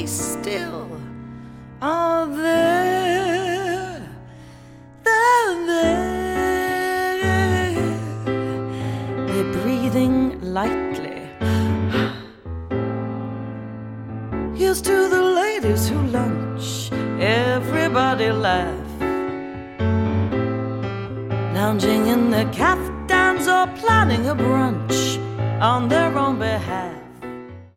they still are there. They're there. They're breathing lightly. Here's to the ladies who lunch, everybody laugh. Lounging in their caftans or planning a brunch on their own behalf.